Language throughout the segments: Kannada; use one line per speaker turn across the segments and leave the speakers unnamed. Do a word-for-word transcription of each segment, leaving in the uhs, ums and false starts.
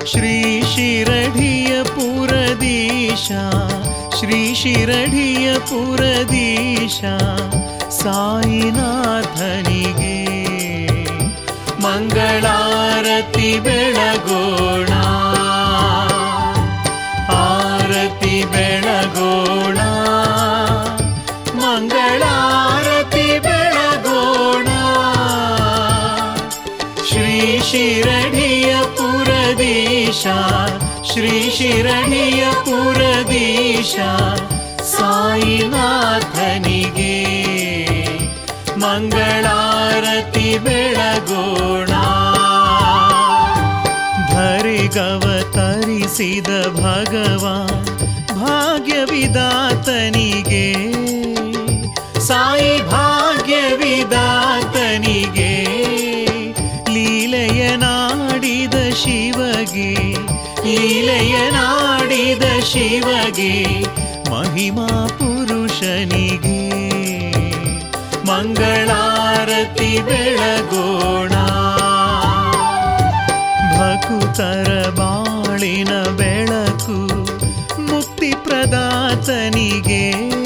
ಶ್ರೀ ಶಿರಡಿಯ ಪುರದೀಶ ಶ್ರೀ ಶಿರಡಿಯ ಪುರದೀಶ ಸಾಯಿನಾಥನಿಗೆ ಮಂಗಳಾರತಿ ಬೆಳಗೋಣ, ಆರತಿ ಬೆಳಗೋಣ, ಮಂಗಳಾರತಿ ಬೆಳಗೋಣ. ಶ್ರೀ ಶಿರಡಿಯ ಪುರದೀಶ ಶ್ರೀ ಶಿರಡಿಯ ಪುರದೀಶ ಸಾಯಿನಾಥನಿಗೆ ಮಂಗಳಾರತಿ ಬೆಳಗೋಣ. ಧರೆಗವತರಿಸಿದ ಭಗವಾನ್ ಭಾಗ್ಯವಿದಾತನಿಗೆ, ಸಾಯಿ ಭಾಗ್ಯವಿದಾತನಿಗೆ, ಲೀಲೆಯ ನಾಡಿದ ಶಿವಗೆ, ಲೀಲೆಯ ನಾಡಿದ ಶಿವಗೆ, ಮಹಿಮಾ ಪುರುಷನಿಗೆ ಮಂಗಳಾರತಿ ಬೆಳಗೋಣ. ಭಕುತರ ಬಾಳಿನ ಬೆಳಕು ಮುಕ್ತಿ ಪ್ರದಾತನಿಗೆ,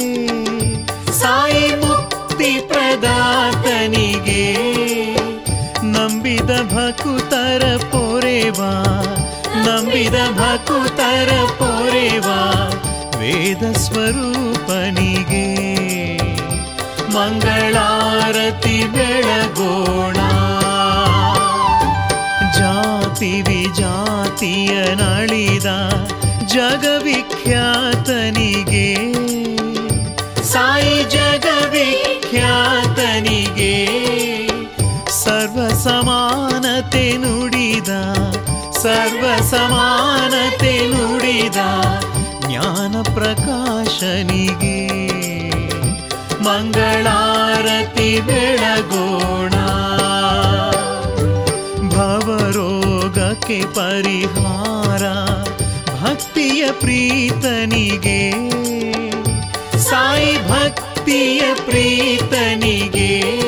ಸಾಯಿ ಮುಕ್ತಿ ಪ್ರದಾತನಿಗೆ, ನಂಬಿದ ಭಕುತರ ಪೊರೆವಾ, ನಂಬಿದ ಭಕುತರ ಪೊರೆವಾ, ವೇದ ಸ್ವರೂಪನಿಗೆ ಮಂಗಳಾರತಿ ಬೆಳಗೋಣ. ಜಾತಿ ವಿಜಾತಿಯ ನಳಿದ ಜಗವಿಖ್ಯಾತನಿಗೆ, ಸಾಯಿ ಜಗವಿಖ್ಯಾತನಿಗೆ, ಸರ್ವ ಸಮಾನತೆ ನುಡಿದ, ಸರ್ವ ಸಮಾನತೆ ನುಡಿದ ಜ್ಞಾನ ಪ್ರಕಾಶನಿಗೆ ಮಂಗಳಾರತಿ ಬೆಳಗೋಣ. ಭವರೋಗಕ್ಕೆ ಪರಿಹಾರ ಭಕ್ತಿಯ ಪ್ರೀತನಿಗೆ, ಸಾಯಿ ಭಕ್ತಿಯ ಪ್ರೀತನಿಗೆ,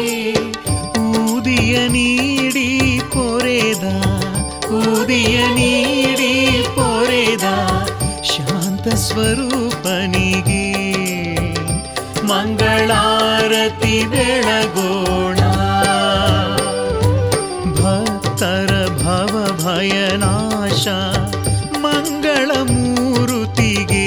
ಊದಿಯ ನೀಡಿ ಪೊರೆದ, ಊದಿಯ ನೀಡಿ ಪೊರೆದ ಶಾಂತ ಸ್ವರೂಪನಿಗೆ ಮಂಗಳಾರತಿ ಬೆಳಗೋಣ. ಭಕ್ತರ ಭವ ಭಯನಾಶ ಮಂಗಳ ಮೂರುತಿಗೆ,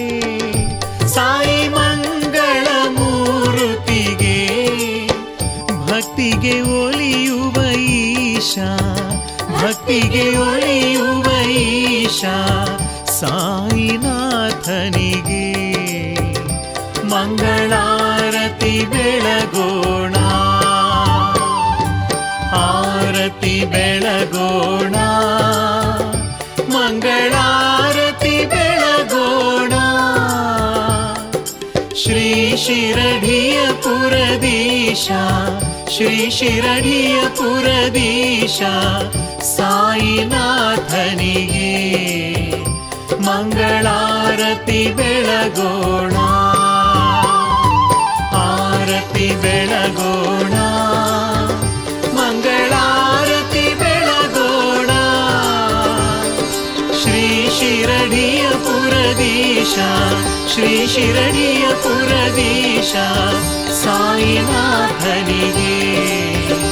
ಸಾಯಿ ಮಂಗಳ ಮೂರುತಿಗೆ, ಭಕ್ತಿಗೆ ಒಲಿಯುವ ಈಶ, ಭಕ್ತಿಗೆ ಒಲಿಯುವ ಈಶ ಸಾಯಿನಾಥನಿಗೆ ಮಂಗಳಾರತಿ ಬೆಳಗೋಣ. ಆರತಿ ಬೆಳಗೋಣ, ಮಂಗಳಾರತಿ ಬೆಳಗೋಣ. ಶ್ರೀ ಶಿರಡಿಯ ಪುರದೀಶ ಶ್ರೀ ಶಿರಡಿಯ ಪುರದೀಶ ಸಾಯಿನಾಥನಿಗೆ ಮಂಗಳಾರತಿ ಬೆಳಗೋಣ. ಆರತಿ ಬೆಳಗೋಣ, ಮಂಗಳಾರತಿ ಬೆಳಗೋಣ. ಶ್ರೀ ಶಿರಡಿಯ ಪುರದೀಶ ಶ್ರೀ ಶಿರಡಿಯ ಪುರದೀಶ ಸಾಯಿನಾಥನಿಗೆ